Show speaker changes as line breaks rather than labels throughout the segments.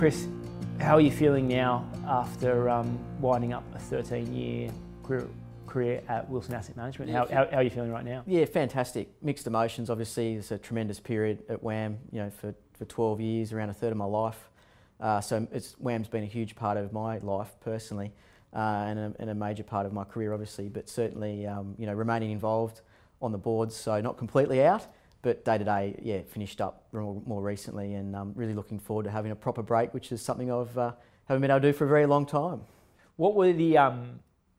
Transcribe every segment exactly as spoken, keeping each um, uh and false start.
Chris, how are you feeling now after um, winding up a thirteen-year career, career at Wilson Asset Management? How, how, how are you feeling right now?
Yeah, fantastic. Mixed emotions. Obviously, it's a tremendous period at W A M. You know, for, for twelve years, around a third of my life. Uh, so it's, W A M's been a huge part of my life personally, uh, and, a, and a major part of my career, obviously. But certainly, um, you know, remaining involved on the boards, so not completely out, but day to day, yeah, finished up more, more recently, and um, really looking forward to having a proper break, which is something I've uh, haven't been able to do for a very long time.
What were the um,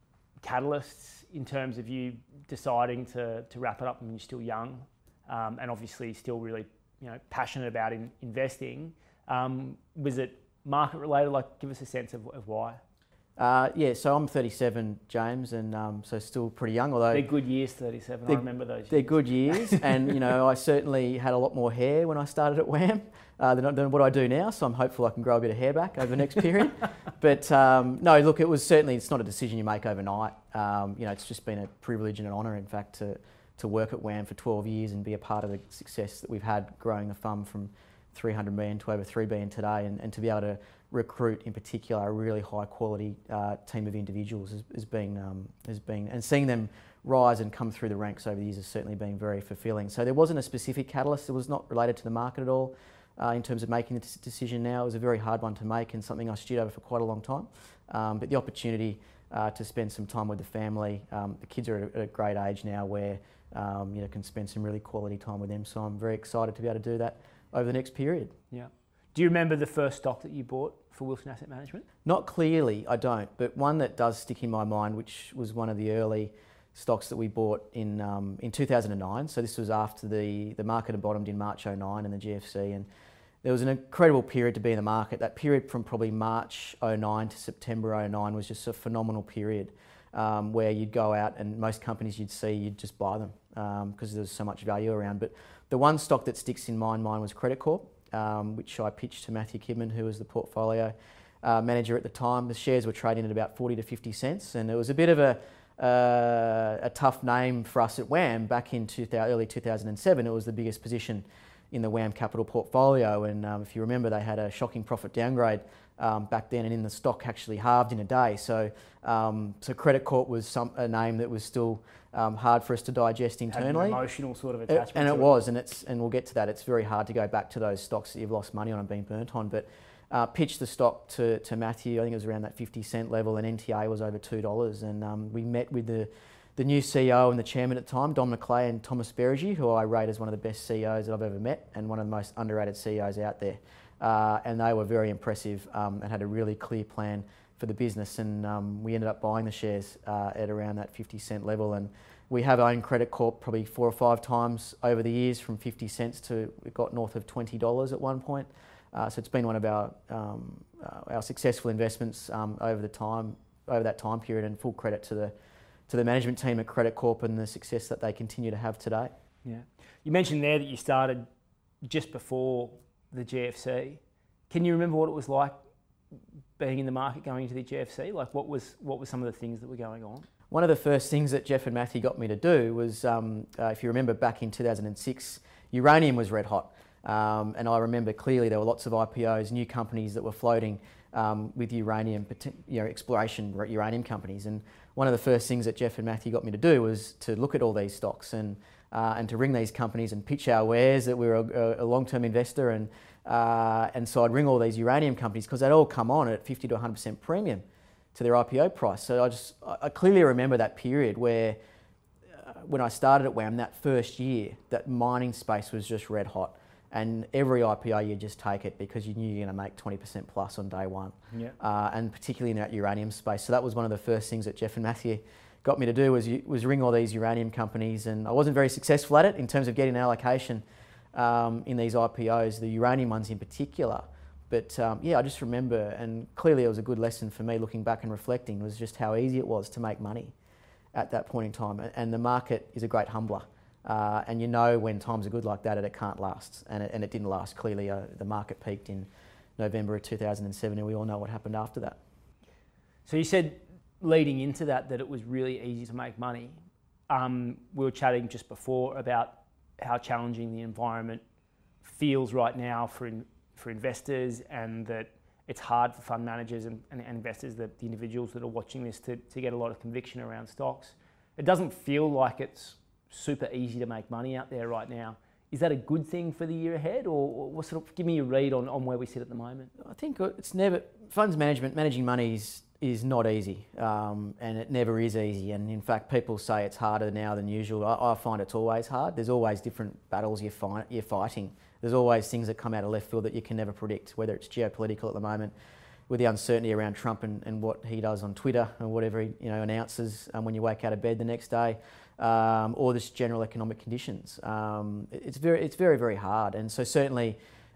catalysts in terms of you deciding to, to wrap it up when you're still young, um, and obviously still really, you know, passionate about in, investing? Um, was it market related? Like, give us a sense of, of why.
Uh, yeah, so I'm thirty-seven, James, and um, so still pretty young. Although
they're good years, thirty-seven. I remember those years.
They're good years, and you know, I certainly had a lot more hair when I started at W A M uh, than, than what I do now. So I'm hopeful I can grow a bit of hair back over the next period. But um, no, look, it was certainly, it's not a decision you make overnight. Um, you know, it's just been a privilege and an honour, in fact, to to work at W A M for twelve years and be a part of the success that we've had growing the fund from three hundred million to over three billion today, and, and to be able to recruit, in particular, a really high quality uh, team of individuals has, has been um, has been and seeing them rise and come through the ranks over the years has certainly been very fulfilling. So there wasn't a specific catalyst. It was not related to the market at all uh, in terms of making the decision. Now it was a very hard one to make and something I stewed over for quite a long time. Um, but the opportunity uh, to spend some time with the family, um, the kids are at a, at a great age now where um, you know, can spend some really quality time with them. So I'm very excited to be able to do that over the next period.
Yeah. Do you remember the first stock that you bought for Wilson Asset Management?
Not clearly, I don't, but one that does stick in my mind, which was one of the early stocks that we bought in um, in two thousand nine. So this was after the, the market had bottomed in March oh nine and the G F C, and there was an incredible period to be in the market. That period from probably March oh nine to September oh nine was just a phenomenal period um, where you'd go out and most companies you'd see, you'd just buy them because um, there was so much value around. But the one stock that sticks in my mind was Credit Corp. Um, which I pitched to Matthew Kidman, who was the portfolio uh, manager at the time. The shares were trading at about forty to fifty cents, and it was a bit of a, uh, a tough name for us at W A M back in two thousand, early two thousand seven. It was the biggest position in the W A M Capital portfolio, and um, if you remember, they had a shocking profit downgrade um, back then, and in the stock actually halved in a day. So, um, so Credit Corp was some, a name that was still Um, hard for us to digest internally.
Had an emotional sort of attachment.
It, and
to
it
it
was, and it's and we'll get to that. It's very hard to go back to those stocks that you've lost money on and been burnt on. But uh, pitched the stock to, to Matthew. I think it was around that fifty cent level, and N T A was over two dollars. And um, we met with the the new C E O and the chairman at the time, Don McClay and Thomas Beregi, who I rate as one of the best C E Os that I've ever met and one of the most underrated C E Os out there. Uh, and they were very impressive um, and had a really clear plan for the business. And um, we ended up buying the shares uh, at around that fifty cent level. And we have owned Credit Corp probably four or five times over the years, from fifty cents to we got north of twenty dollars at one point. Uh, so it's been one of our um, uh, our successful investments um, over the time over that time period, and full credit to the to the management team at Credit Corp and the success that they continue to have today.
Yeah, you mentioned there that you started just before the G F C. Can you remember what it was like being in the market going into the G F C? Like, what was what were some of the things that were going on?
One of the first things that Jeff and Matthew got me to do was, um, uh, if you remember back in two thousand six, uranium was red hot. Um, and I remember clearly there were lots of I P Os, new companies that were floating um, with uranium, you know, exploration uranium companies. And one of the first things that Jeff and Matthew got me to do was to look at all these stocks and uh, and to ring these companies and pitch our wares that we were a, a long-term investor. And uh, and so I'd ring all these uranium companies because they'd all come on at fifty to one hundred percent premium to their I P O price. So I just, I clearly remember that period where uh, when I started at W A M that first year, that mining space was just red hot. And every I P O you just take it because you knew you're going to make twenty percent plus on day one.
Yeah.
Uh, and particularly in that uranium space. So that was one of the first things that Jeff and Matthew got me to do was, was ring all these uranium companies. And I wasn't very successful at it in terms of getting an allocation um, in these I P Os, the uranium ones in particular. But um, yeah, I just remember, and clearly it was a good lesson for me looking back and reflecting, was just how easy it was to make money at that point in time. And the market is a great humbler. Uh, and you know when times are good like that, it can't last. And it, and it didn't last. Clearly, uh, the market peaked in November of two thousand seven, and we all know what happened after that.
So you said leading into that that it was really easy to make money. Um, we were chatting just before about how challenging the environment feels right now for in, for investors, and that it's hard for fund managers and, and, and investors, the, the individuals that are watching this, to, to get a lot of conviction around stocks. It doesn't feel like it's super easy to make money out there right now. Is that a good thing for the year ahead, or what sort of, give me a read on, on where we sit at the moment?
I think it's never, funds management, managing money is, is not easy, um, and it never is easy. And in fact, people say it's harder now than usual. I, I find it's always hard. There's always different battles you're, fi- you're fighting. There's always things that come out of left field that you can never predict, whether it's geopolitical at the moment, with the uncertainty around Trump and, and what he does on Twitter and whatever he you know, announces um, when you wake out of bed the next day. Um, or just general economic conditions. Um, it's very, it's very, very hard, and so certainly,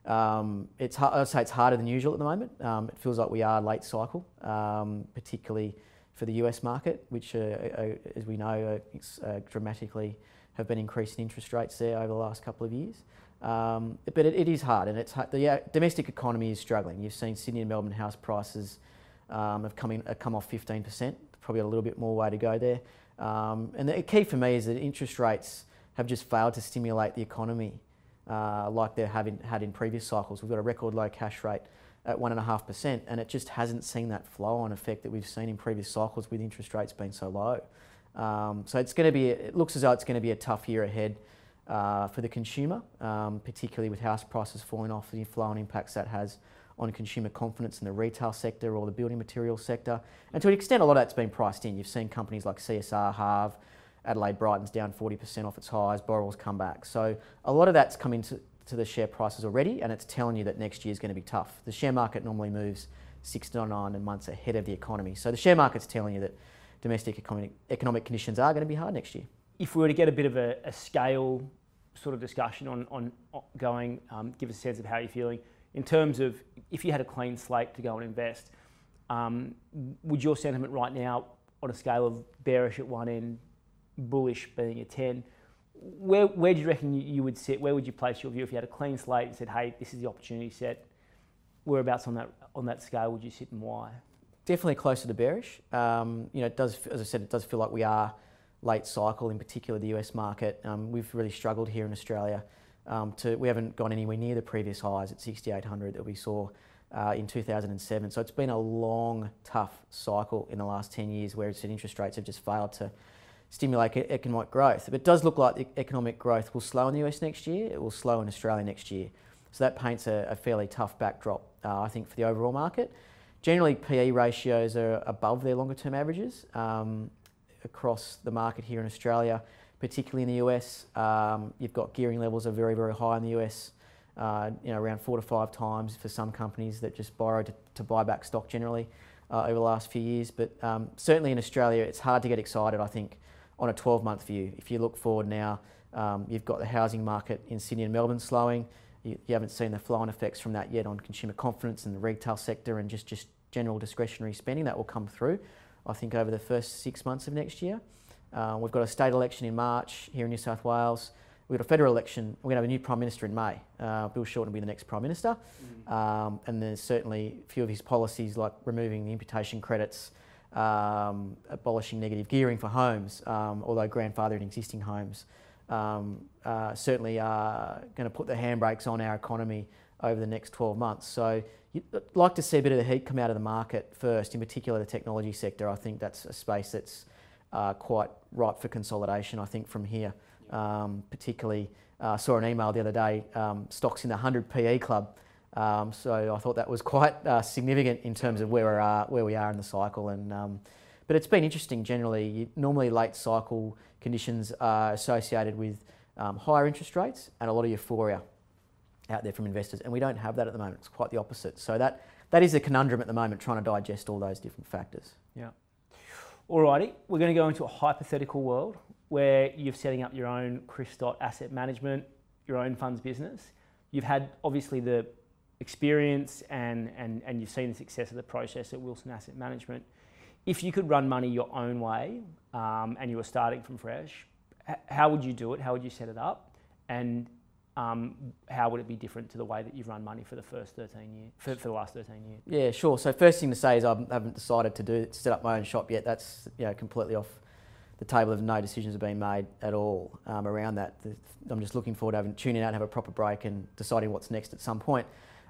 um, it's I'd say it's harder than usual at the moment. Um, it feels like we are late cycle, um, particularly for the U S market, which, uh, uh, as we know, uh, uh, dramatically have been increasing interest rates there over the last couple of years. Um, but it, it is hard, and it's hard. The uh, domestic economy is struggling. You've seen Sydney and Melbourne house prices um, have come in, have come off fifteen percent. Probably got a little bit more way to go there. Um, and the key for me is that interest rates have just failed to stimulate the economy uh, like they have in, had in previous cycles. We've got a record low cash rate at one point five percent, and it just hasn't seen that flow-on effect that we've seen in previous cycles with interest rates being so low. Um, so it's going to be, it looks as though it's going to be a tough year ahead uh, for the consumer, um, particularly with house prices falling off, the flow-on impacts that has on consumer confidence in the retail sector or the building materials sector. And to an extent, a lot of that's been priced in. You've seen companies like C S R, Harve, Adelaide Brighton's down forty percent off its highs, Boral's come back. So a lot of that's come into to the share prices already, and it's telling you that next year is going to be tough. The share market normally moves six to nine months ahead of the economy. So the share market's telling you that domestic economic, economic conditions are going to be hard next year.
If we were to get a bit of a, a scale sort of discussion on, on going, um, give us a sense of how you're feeling, in terms of if you had a clean slate to go and invest, um, would your sentiment right now, on a scale of bearish at one end, bullish being a ten, where where do you reckon you, you would sit? Where would you place your view if you had a clean slate and said, "Hey, this is the opportunity set"? Whereabouts on that on that scale would you sit, and why?
Definitely closer to bearish. Um, you know, it does, as I said, it does feel like we are late cycle, in particular the U S market. Um, we've really struggled here in Australia. Um, to, we haven't gone anywhere near the previous highs at sixty-eight hundred that we saw uh, in two thousand seven. So it's been a long, tough cycle in the last ten years where it's interest rates have just failed to stimulate economic growth. But it does look like the economic growth will slow in the U S next year. It will slow in Australia next year. So that paints a, a fairly tough backdrop, uh, I think, for the overall market. Generally, P E ratios are above their longer term averages um, across the market here in Australia. Particularly in the U S, um, you've got gearing levels are very, very high in the U S, uh, you know, around four to five times for some companies that just borrow to, to buy back stock generally uh, over the last few years. But um, certainly in Australia, it's hard to get excited, I think, on a twelve-month view. If you look forward now, um, you've got the housing market in Sydney and Melbourne slowing. You, you haven't seen the flow-on effects from that yet on consumer confidence in the retail sector and just, just general discretionary spending. That will come through, I think, over the first six months of next year. Uh, we've got a state election in March here in New South Wales. We've got a federal election. We're going to have a new Prime Minister in May. Uh, Bill Shorten will be the next Prime Minister. Mm. Um, and there's certainly a few of his policies like removing the imputation credits, um, abolishing negative gearing for homes, um, although grandfathered existing homes, um, uh, certainly are going to put the handbrakes on our economy over the next twelve months. So you'd like to see a bit of the heat come out of the market first, in particular the technology sector. I think that's a space that's Uh, quite ripe for consolidation, I think, from here. Um, particularly, uh, saw an email the other day, um, stocks in the one hundred P E club. Um, so I thought that was quite uh, significant in terms of where we are, where we are in the cycle. And um, but it's been interesting generally. You, normally, late cycle conditions are associated with um, higher interest rates and a lot of euphoria out there from investors, and we don't have that at the moment. It's quite the opposite. So that that is a conundrum at the moment, trying to digest all those different factors.
Yeah. Alrighty, we're going to go into a hypothetical world where you're setting up your own Chris Dot Asset Management, your own funds business. You've had obviously the experience and, and, and you've seen the success of the process at Wilson Asset Management. If you could run money your own way um, and you were starting from fresh, h- how would you do it? How would you set it up? And um, how would it be different to the way that you've run money for the first thirteen years, for, for the last thirteen years?
Yeah, sure. So first thing to say is I haven't decided to do to set up my own shop yet. That's you know completely off the table. Of no decisions have been made at all um, around that. I'm just looking forward to having tuning out and have a proper break and deciding what's next at some point.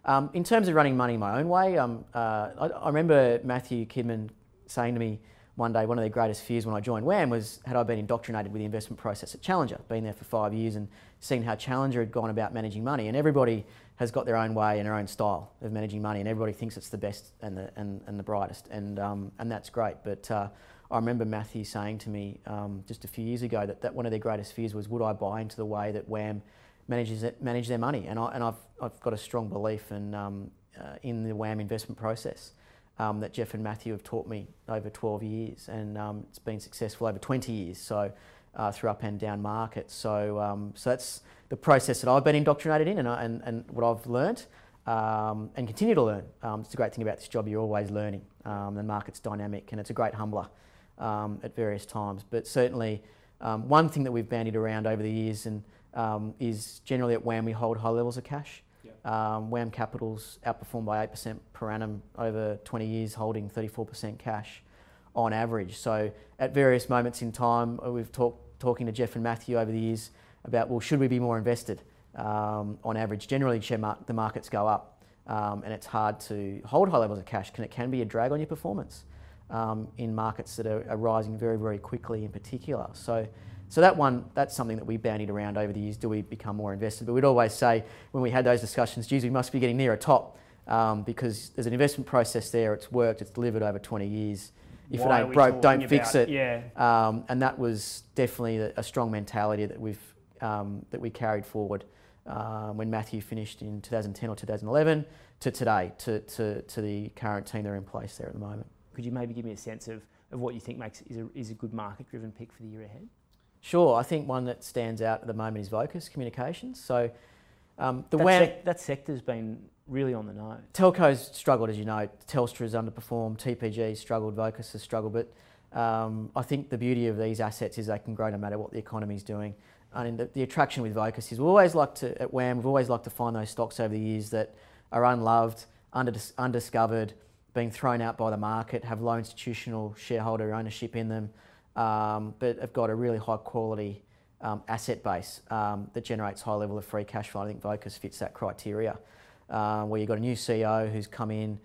Um, in terms of running money my own way, um, uh, I, I remember Matthew Kidman saying to me one day, one of their greatest fears when I joined WAM was, had I been indoctrinated with the investment process at Challenger, been there for five years and seen how Challenger had gone about managing money. And everybody has got their own way and their own style of managing money, and everybody thinks it's the best and the, and, and the brightest, and, um, and that's great. But uh, I remember Matthew saying to me um, just a few years ago that, that one of their greatest fears was, would I buy into the way that WAM manages it, manage their money? And, I, and I've, I've got a strong belief in, um, uh, in the WAM investment process. Um, that Jeff and Matthew have taught me over twelve years, and um, it's been successful over twenty years, so uh, through up and down markets. So, um, so that's the process that I've been indoctrinated in, and, and, and what I've learnt um, and continue to learn. Um, it's the great thing about this job, you're always learning. Um, the market's dynamic, and it's a great humbler um, at various times. But certainly, um, one thing that we've bandied around over the years and um, is generally at WAM we hold high levels of cash. Um, WAM Capital's outperformed by eight percent per annum over twenty years, holding thirty-four percent cash on average. So at various moments in time, we've talked talking to Jeff and Matthew over the years about, well, should we be more invested um, on average? Generally, share mar- the markets go up um, and it's hard to hold high levels of cash. Can, it can be a drag on your performance um, in markets that are, are rising very, very quickly in particular. So. So that one, that's something that we bandied around over the years. Do we become more invested? But we'd always say when we had those discussions, geez, we must be getting near a top um, because there's an investment process there. It's worked. It's delivered over twenty years. If
Why
it ain't broke, don't fix it.
Yeah.
Um, and that was definitely a strong mentality that we've um, that we carried forward uh, when Matthew finished in two thousand ten or two thousand eleven to today, to, to, to the current team that are in place there at the moment.
Could you maybe give me a sense of, of what you think makes is a, is a good market-driven pick for the year ahead?
Sure, I think one that stands out at the moment is Vocus Communications. So um, the
that,
WAM,
sec- that sector's been really on the nose.
Telco's struggled, as you know. Telstra's underperformed, T P G struggled, Vocus has struggled. But um, I think the beauty of these assets is they can grow no matter what the economy's doing. And the, the attraction with Vocus is we always like to, at WAM, we've always liked to find those stocks over the years that are unloved, under, undiscovered, being thrown out by the market, have low institutional shareholder ownership in them. Um, but have got a really high quality um, asset base um, that generates high level of free cash flow. I think Vocus fits that criteria, uh, where you've got a new C E O who's come in,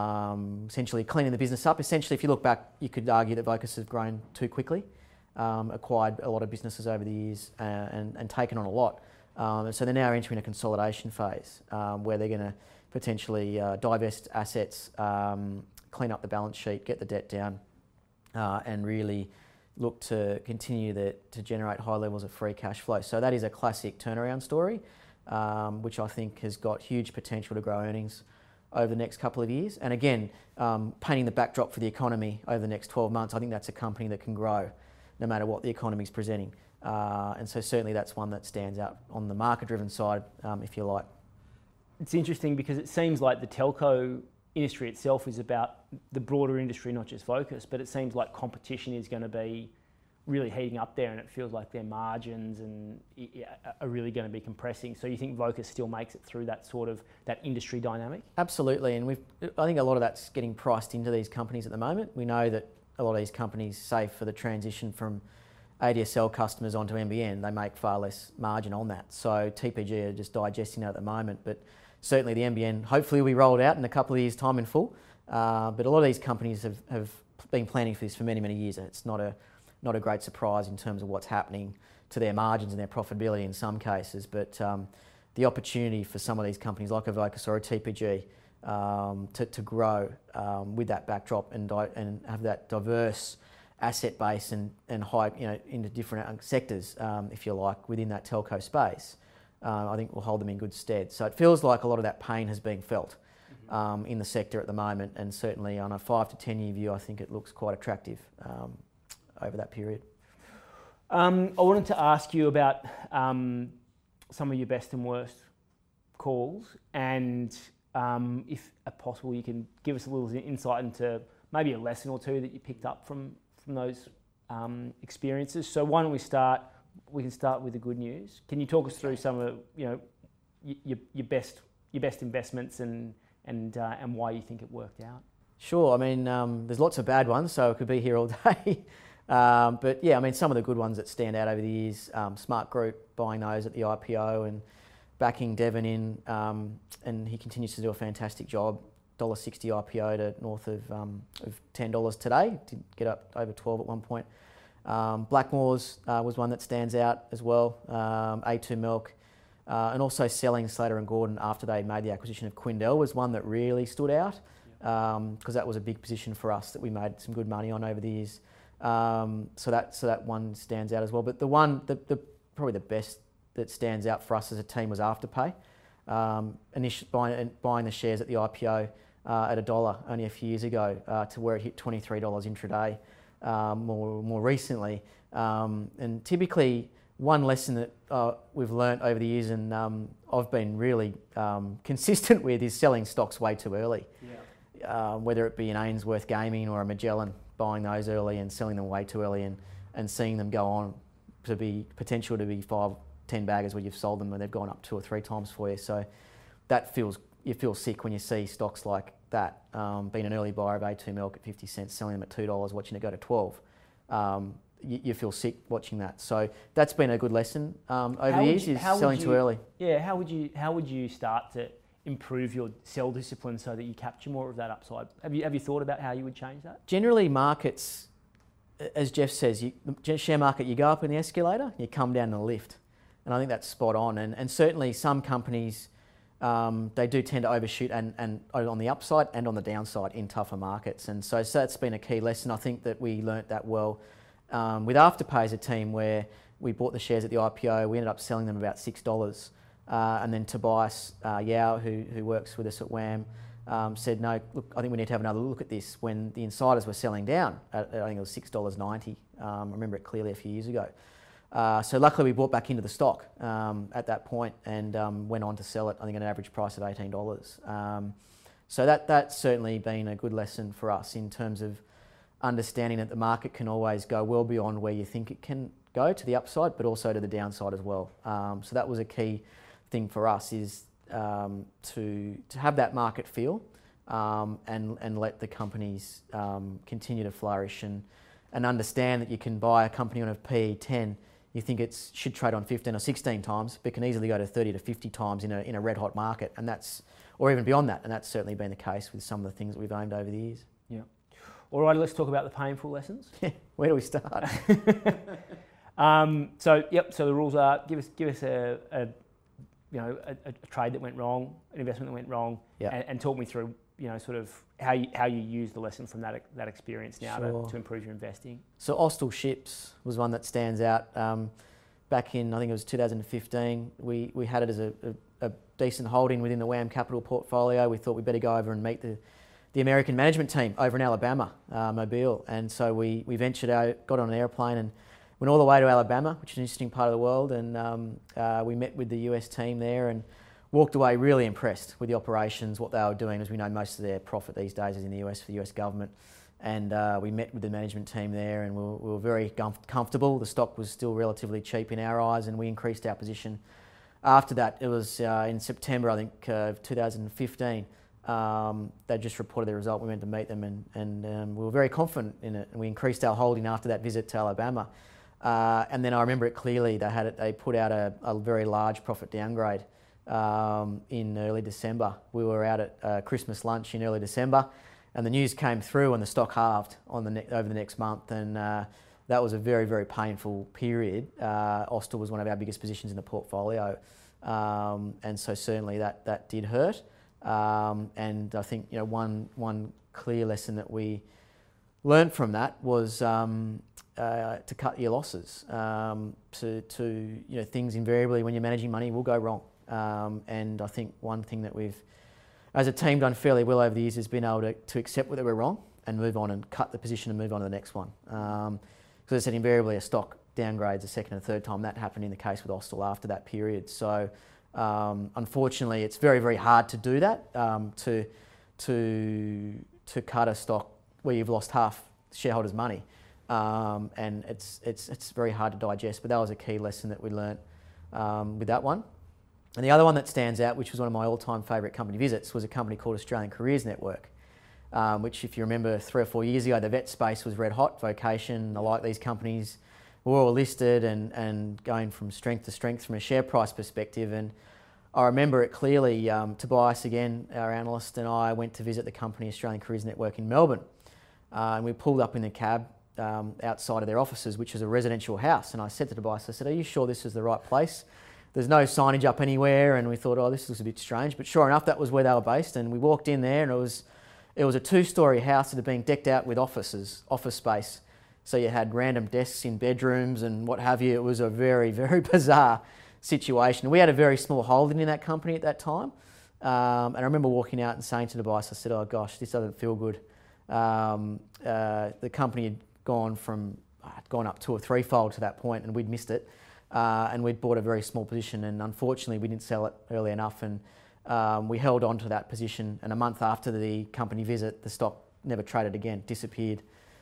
um, essentially cleaning the business up. Essentially, if you look back, you could argue that Vocus has grown too quickly, um, acquired a lot of businesses over the years uh, and, and taken on a lot. Um, and so they're now entering a consolidation phase um, where they're going to potentially uh, divest assets, um, clean up the balance sheet, get the debt down, uh, and really look to continue the, to generate high levels of free cash flow. So that is a classic turnaround story, um, which I think has got huge potential to grow earnings over the next couple of years. And again, um, painting the backdrop for the economy over the next twelve months, I think that's a company that can grow no matter what the economy is presenting. Uh, and so certainly that's one that stands out on the market-driven side, um, if you like.
It's interesting because it seems like the telco industry itself is about the broader industry, not just Vocus, but it seems like competition is going to be really heating up there, and it feels like their margins and are really going to be compressing. So you think Vocus still makes it through that sort of that industry dynamic?
Absolutely, and we've I think a lot of that's getting priced into these companies at the moment. We know that a lot of these companies, save for the transition from A D S L customers onto N B N, they make far less margin on that. So T P G are just digesting that at the moment, but certainly the N B N hopefully will be rolled out in a couple of years' time in full. Uh, but a lot of these companies have, have been planning for this for many, many years, and it's not a not a great surprise in terms of what's happening to their margins and their profitability in some cases. But um, the opportunity for some of these companies like a Vocus or a T P G um, to, to grow um, with that backdrop and di- and have that diverse asset base and, and high, you know, into different sectors, um, if you like, within that telco space, uh, I think will hold them in good stead. So it feels like a lot of that pain has been felt mm-hmm. um, in the sector at the moment, and certainly on a five to ten year view, I think it looks quite attractive um, over that period.
Um, I wanted to ask you about um, some of your best and worst calls, and um, if possible, you can give us a little insight into maybe a lesson or two that you picked up from from those um, experiences. So why don't we start? We can start with the good news. Can you talk us through some of you know your, your best your best investments and and uh, and why you think it worked out?
Sure. I mean, um, there's lots of bad ones, so I could be here all day. um, but yeah, I mean, some of the good ones that stand out over the years: um, Smart Group, buying those at the I P O, and backing Devon in, um, and he continues to do a fantastic job. one dollar sixty I P O to north of, um, of ten dollars today. Did get up over twelve at one point. Um, Blackmores uh, was one that stands out as well. Um, A two Milk. Uh, and also selling Slater and Gordon after they made the acquisition of Quindell was one that really stood out, because um, that was a big position for us that we made some good money on over the years. Um, so that so that one stands out as well. But the one, the, the probably the best that stands out for us as a team was Afterpay. Um, initially buying, buying the shares at the I P O uh, at a dollar only a few years ago uh, to where it hit twenty-three dollars intraday um, more more recently. Um, and typically, one lesson that uh, we've learnt over the years, and um, I've been really um, consistent with, is selling stocks way too early. Yeah. Uh, whether it be an Ainsworth Gaming or a Magellan, buying those early and selling them way too early, and, and seeing them go on to be potential to be five, ten baggers where you've sold them and they've gone up two or three times for you. So that feels, you feel sick when you see stocks like that. Um, being an early buyer of A two Milk at fifty cents, selling them at two dollars, watching it go to twelve. Um, You, you feel sick watching that. So that's been a good lesson um, over
how
the years,
you,
is
you,
selling too early.
Yeah, how would you how would you start to improve your sell discipline so that you capture more of that upside? Have you have you thought about how you would change that?
Generally, markets, as Jeff says, you, the share market, you go up in the escalator, you come down in the lift. And I think that's spot on. And, and certainly some companies, um, they do tend to overshoot and, and on the upside and on the downside in tougher markets. And so, so that's been a key lesson. I think that we learnt that well. Um, with Afterpay as a team, where we bought the shares at the I P O, we ended up selling them about six dollars. Uh, and then Tobias uh, Yao, who, who works with us at W A M, um, said, no, look, I think we need to have another look at this, when the insiders were selling down at, at I think it was six dollars ninety. Um, I remember it clearly a few years ago. Uh, so luckily we bought back into the stock um, at that point and um, went on to sell it, I think, at an average price of eighteen dollars. Um, so that, that's certainly been a good lesson for us in terms of understanding that the market can always go well beyond where you think it can go to the upside, but also to the downside as well. Um, so that was a key thing for us, is um, to to have that market feel um, and and let the companies um, continue to flourish, and and understand that you can buy a company on a P E ten. You think it should trade on fifteen or sixteen times, but can easily go to thirty to fifty times in a in a red hot market, and that's, or even beyond that, and that's certainly been the case with some of the things that we've owned over the years.
Yeah. All right, let's talk about the painful lessons.
Where do we start?
um, so, yep. So the rules are: give us, give us a, a you know, a, a trade that went wrong, an investment that went wrong,
yep.
and, and talk me through, you know, sort of how you how you use the lesson from that that experience now
sure.
to, to improve your investing.
So Austal Ships was one that stands out. Um, back in, I think it was two thousand fifteen, we we had it as a, a, a decent holding within the W A M Capital portfolio. We thought we'd better go over and meet the the American management team over in Alabama, uh, Mobile. And so we, we ventured out, got on an airplane and went all the way to Alabama, which is an interesting part of the world. And um, uh, we met with the U S team there and walked away really impressed with the operations, what they were doing. As we know, most of their profit these days is in the U S for the U S government. And uh, we met with the management team there, and we were, we were very comf- comfortable. The stock was still relatively cheap in our eyes, and we increased our position. After that, it was uh, in September, I think, uh, of two thousand fifteen. Um, they just reported their result. We went to meet them, and, and um, we were very confident in it. And we increased our holding after that visit to Alabama. Uh, and then I remember it clearly. They had it. They put out a, a very large profit downgrade um, in early December. We were out at uh, Christmas lunch in early December, and the news came through, and the stock halved on the ne- over the next month. And uh, that was a very, very painful period. Uh, Austal was one of our biggest positions in the portfolio, um, and so certainly that that did hurt. Um, and I think, you know, one one clear lesson that we learned from that was um, uh, to cut your losses. Um, to, to you know, things invariably when you're managing money will go wrong. Um, and I think one thing that we've, as a team, done fairly well over the years has been able to, to accept that we're wrong and move on and cut the position and move on to the next one. Um, because I said invariably a stock downgrades a second and third time. That happened in the case with Austal after that period. So. Um, unfortunately, it's very, very hard to do that, um, to, to, to cut a stock where you've lost half shareholders' money. Um, and it's, it's, it's very hard to digest, but that was a key lesson that we learnt um, with that one. And the other one that stands out, which was one of my all-time favourite company visits, was a company called Australian Careers Network, um, which, if you remember, three or four years ago, the vet space was red hot, vocation, the like these companies were all listed and, and going from strength to strength from a share price perspective. And I remember it clearly. Um, Tobias, again, our analyst, and I went to visit the company Australian Careers Network in Melbourne. Uh, and we pulled up in the cab um, outside of their offices, which is a residential house. And I said to Tobias, I said, are you sure this is the right place? There's no signage up anywhere. And we thought, oh, this looks a bit strange. But sure enough, that was where they were based. And we walked in there, and it was it was a two-storey house that had been decked out with offices, office space. So you had random desks in bedrooms and what have you. It was a very, very bizarre situation. We had a very small holding in that company at that time. Um, and I remember walking out and saying to Tobias, I said, oh gosh, this doesn't feel good. Um, uh, the company had gone from, had gone up two or threefold to that point, and we'd missed it. Uh, and we'd bought a very small position, and unfortunately we didn't sell it early enough, and um, we held on to that position. And a month after the company visit, the stock never traded again, disappeared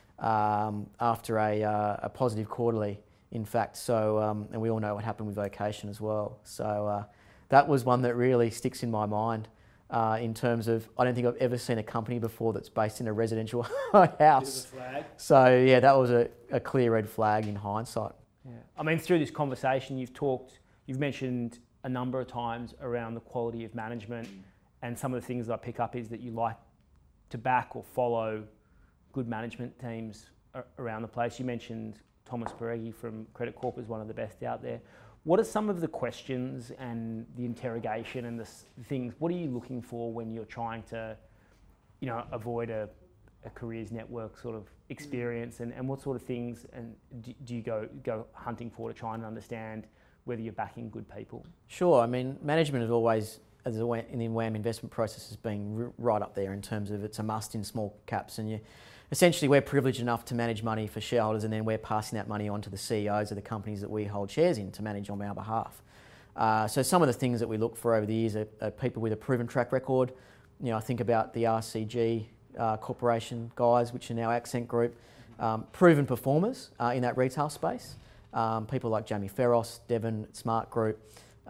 um, after a, uh, a positive quarterly, in fact. So, um, and we all know what happened with Vocation as well. So uh, that was one that really sticks in my mind. Uh, in terms of, I don't think I've ever seen a company before that's based in a residential house.
Bit of a flag.
So yeah, that was a, a clear red flag in hindsight.
Yeah. I mean, through this conversation, you've talked, you've mentioned a number of times around the quality of management, and some of the things that I pick up is that you like to back or follow good management teams around the place. You mentioned Thomas Baregi from Credit Corp as one of the best out there. What are some of the questions and the interrogation and the things, what are you looking for when you're trying to, you know, avoid a, a careers network sort of experience, and, and what sort of things and do, do you go go hunting for to try and understand whether you're backing good people? Sure.
I mean, management is always, as a, in the WAM investment process, has been right up there in terms of it's a must in small caps, and you essentially we're privileged enough to manage money for shareholders, and then we're passing that money on to the C E Os of the companies that we hold shares in to manage on our behalf. Uh, so some of the things that we look for over the years are, are people with a proven track record. You know, I think about the R C G uh, Corporation guys, which are now Accent Group, um, proven performers uh, in that retail space. Um, people like Jamie Ferros, Devon at Smart Group,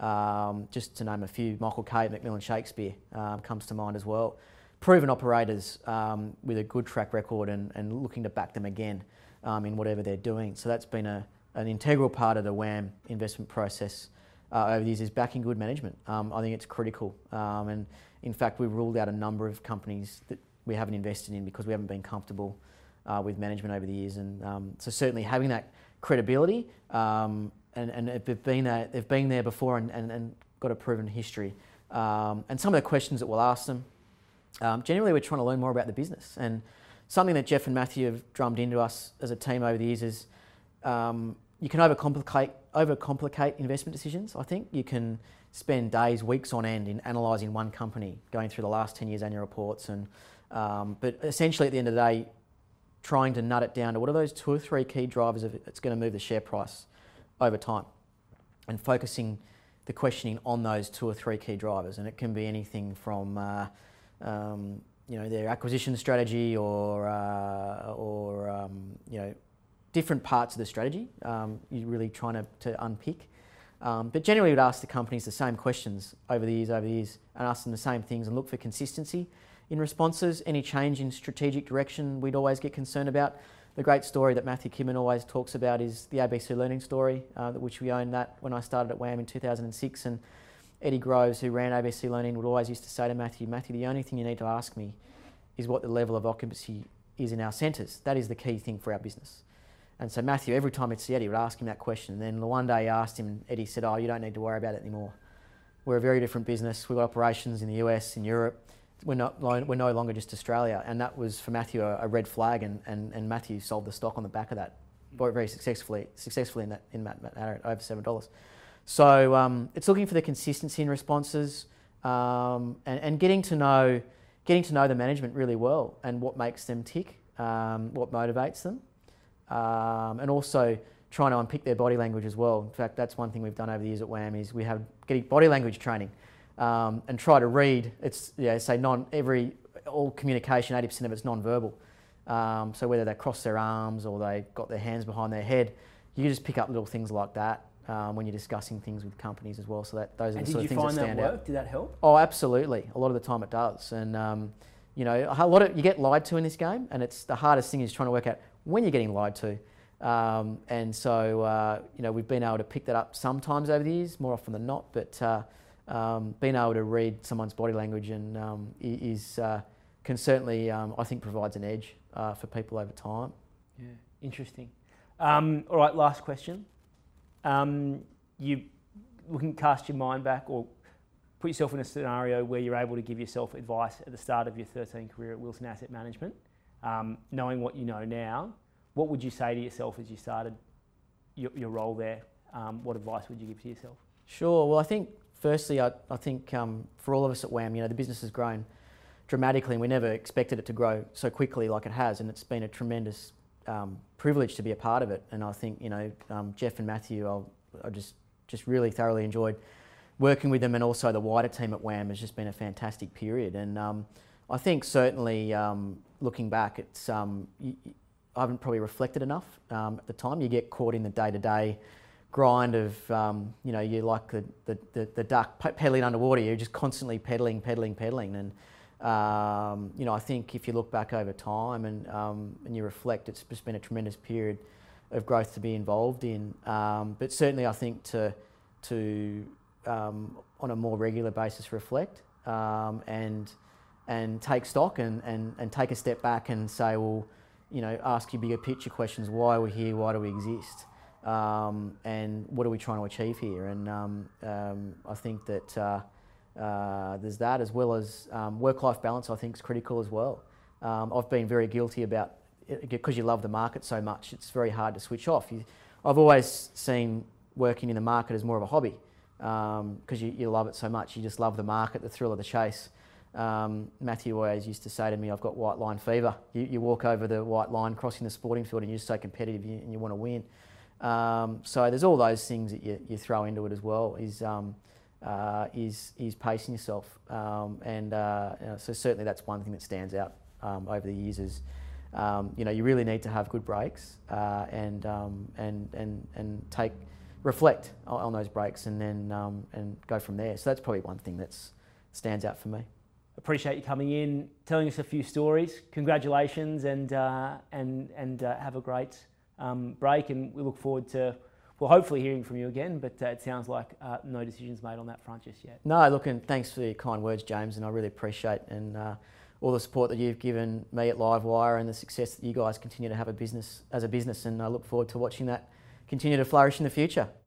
um, just to name a few. Michael Kay at Macmillan Shakespeare um, comes to mind as well. Proven operators um, with a good track record and, and looking to back them again um, in whatever they're doing. So that's been a, an integral part of the WAM investment process uh, over the years, is backing good management. Um, I think it's critical. Um, and in fact, we've ruled out a number of companies that we haven't invested in because we haven't been comfortable uh, with management over the years. And um, so certainly having that credibility um, and, and they've been there, they've been there before and, and, and got a proven history. Um, and some of the questions that we'll ask them, Um, generally, we're trying to learn more about the business, and something that Jeff and Matthew have drummed into us as a team over the years is um, you can overcomplicate overcomplicate investment decisions. I think you can spend days, weeks on end in analysing one company, going through the last ten years' annual reports, and um, but essentially at the end of the day, trying to nut it down to what are those two or three key drivers of it's going to move the share price over time, and focusing the questioning on those two or three key drivers, and it can be anything from uh, Um, you know, their acquisition strategy or, uh, or um, you know, different parts of the strategy um, you're really trying to, to unpick. Um, but generally we'd ask the companies the same questions over the years, over the years, and ask them the same things and look for consistency in responses. Any change in strategic direction we'd always get concerned about. The great story that Matthew Kidman always talks about is the A B C Learning story, uh, which we owned that when I started at WAM in two thousand six. And Eddie Groves, who ran A B C Learning, would always used to say to Matthew, Matthew, the only thing you need to ask me is what the level of occupancy is in our centres. That is the key thing for our business. And so Matthew, every time he'd see Eddie, would ask him that question. And then the one day he asked him, Eddie said, oh, you don't need to worry about it anymore. We're a very different business. We've got operations in the U S, in Europe. We're, not, we're no longer just Australia. And that was, for Matthew, a, a red flag. And, and, and Matthew sold the stock on the back of that very, very successfully, successfully in that, in that matter at over seven dollars. So um, it's looking for the consistency in responses um, and, and getting to know getting to know the management really well and what makes them tick, um, what motivates them, um, and also trying to unpick their body language as well. In fact, that's one thing we've done over the years at WAM is we have getting body language training um, and try to read. It's yeah, say non every all communication, eighty percent of it's non-verbal. Um, so whether they cross their arms or they got their hands behind their head, you can just pick up little things like that. Um, when you're discussing things with companies as well, so that those are
and
the sort of things that stand out.
Did you find that work? Did that help?
Oh, absolutely. A lot of the time it does, and um, you know, a lot of you get lied to in this game, and it's the hardest thing is trying to work out when you're getting lied to. Um, and so, uh, you know, we've been able to pick that up sometimes over the years, more often than not. But uh, um, being able to read someone's body language and um, i- is uh, can certainly, um, I think, provides an edge uh, for people over time.
Yeah, interesting. Um, all right, last question. Um, you looking cast your mind back, or put yourself in a scenario where you're able to give yourself advice at the start of your thirteen career at Wilson Asset Management, um, knowing what you know now. What would you say to yourself as you started your, your role there? Um, what advice would you give to yourself?
Sure. Well, I think firstly, I, I think um, for all of us at W A M, you know, the business has grown dramatically, and we never expected it to grow so quickly like it has, and it's been a tremendous um, privilege to be a part of it. And I think, you know, um, Jeff and Matthew, I'll, I just just really thoroughly enjoyed working with them, and also the wider team at W A M has just been a fantastic period. And um, I think certainly um, looking back, it's um, you, I haven't probably reflected enough um, at the time. You get caught in the day-to-day grind of, um, you know, you're like the, the, the, the duck pedaling underwater. You're just constantly pedaling, pedaling, pedaling. And, um, you know, I think if you look back over time and, um, and you reflect, it's just been a tremendous period of growth to be involved in. Um, but certainly I think to, to um, on a more regular basis, reflect um, and, and take stock and, and, and take a step back and say, well, you know, ask your bigger picture questions. Why are we here? Why do we exist? Um, and what are we trying to achieve here? And um, um, I think that uh, uh, there's that, as well as um, work-life balance. I think is critical as well. Um, I've been very guilty about it, because you love the market so much. It's very hard to switch off. You, I've always seen working in the market as more of a hobby because um, you, you love it so much. You just love the market, the thrill of the chase. Um, Matthew always used to say to me, I've got white line fever. You, you walk over the white line crossing the sporting field and you're just so competitive and you want to win. Um, so there's all those things that you, you throw into it as well, is, um, uh, is, is pacing yourself. Um, and uh, you know, so certainly that's one thing that stands out um, over the years is, um, you know, you really need to have good breaks uh, and, um, and, and, and take, reflect on, on those breaks and then um, and go from there. So that's probably one thing that stands out for me.
Appreciate you coming in, telling us a few stories. Congratulations, and uh, and and uh, have a great um, break. And we look forward to, well, hopefully hearing from you again. But uh, it sounds like uh, no decisions made on that front just yet.
No, look, and thanks for your kind words, James. And I really appreciate and uh, all the support that you've given me at Livewire and the success that you guys continue to have a business as a business. And I look forward to watching that continue to flourish in the future.